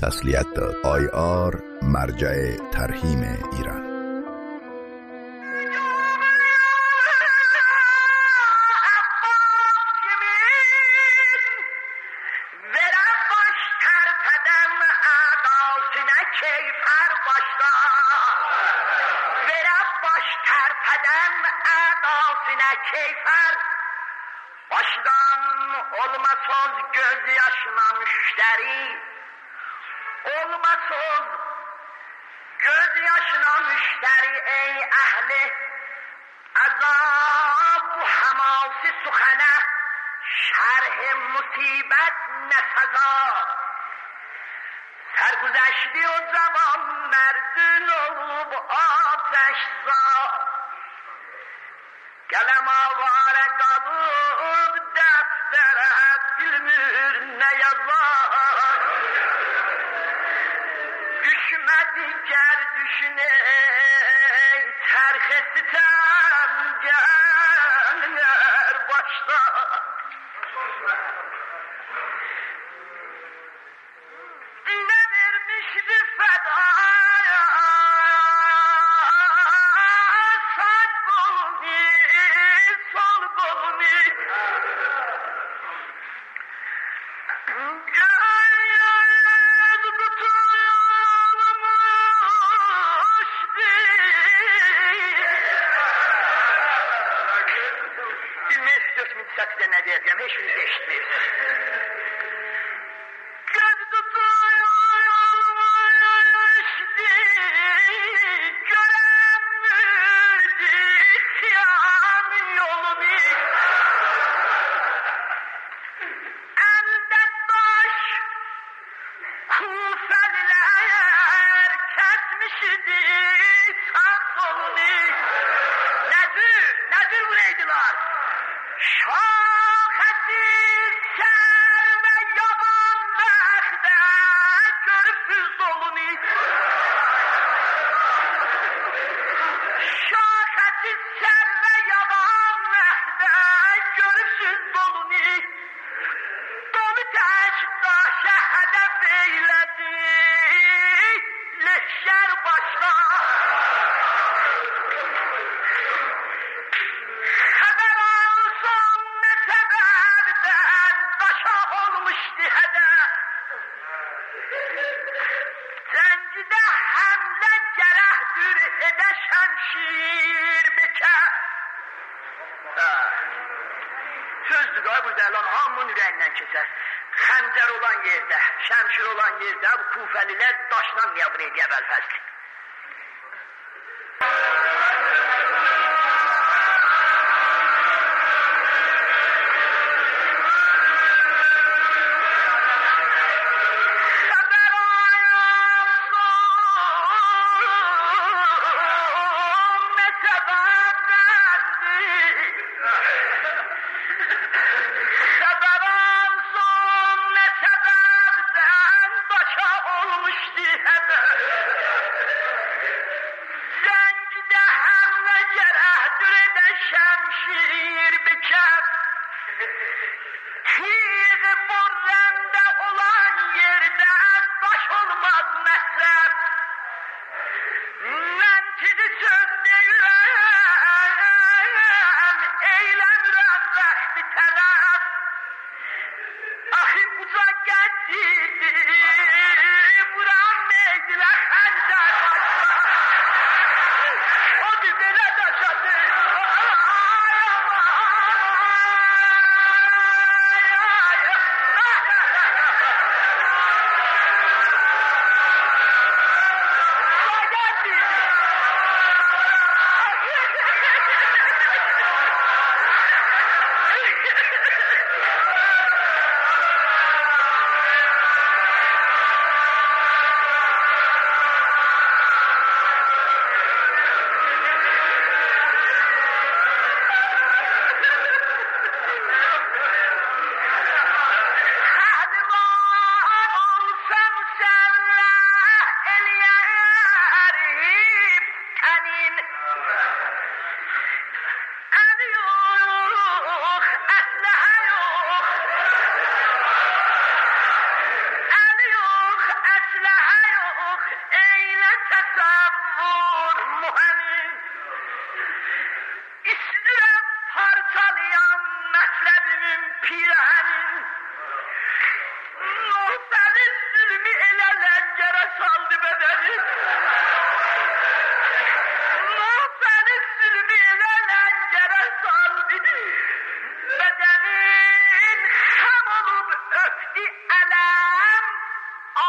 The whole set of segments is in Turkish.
تسلیت داد. IR مرجع ترحیم ایران. Olmasın göz yaşına müşteri, olmasın göz yaşına müşteri ey ehli azab bu hamasi sukhana şerh musibet ne saza sergüzeşti o zaman merdin olup ateş za kalem avare kalıp deftere bilmir ne yazar düşmedi ger düşüne terhe sitem gelir başta ne vermişti fedaya sağ kolunu sol kolunu Satıda ne diyeceğim, hiçbiriniz de eşitmiyorsunuz. Göz tutuyormuştu, göremürdük kıyam yolunu. Elde baş, kufeliler kesmişti sağ solunu. Nedir buraydılar? Şahesi ser ve yaban mehde görüpsüz dolunu Şahesi ser ve yaban mehde görüpsüz dolunu Dolu teşdaşa hedef eyledi leşker başla Zencide hemle cerehdir ede şemşir beke. Sözdür ha bu delan hamın yüreğinden keser. Xəncər olan yerdə, şəmşir olan yerdə bu kufəlilər daşla qəbul ediyə bəlfəzdir. Zencide hem ve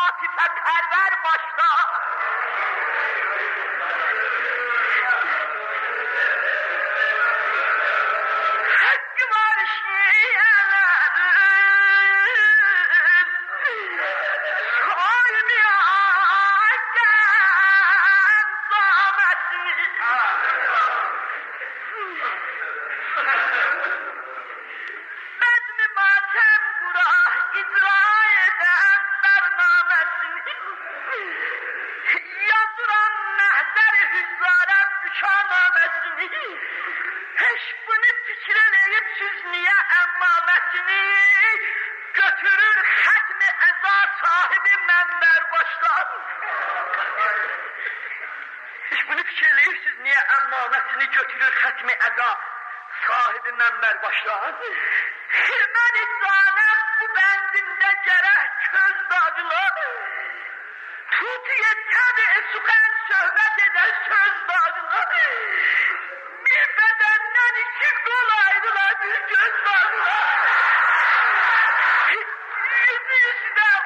atife perver başla. Hakkı var şiirlerin soymayan zahmetini. Bedmi matem gurah icra eden bernamesini. Yazıran mehzer-i hüzzaret düşanamesini. Hiç bunu fikreleyip süzmeye emmamesini. Götürür hatmi eza sahibi menber başlar. Hiç bunu fikreleyip süzmeye emmamesini götürür hatmi eza sahibi menber başlar. Ben zanem bu bendinde gerek köz dağılar. Tut yeter sukan söhbet eden söz dağılar. Bir bedenden iki kol ayrılar bir göz dağılar. Yüzü yüzden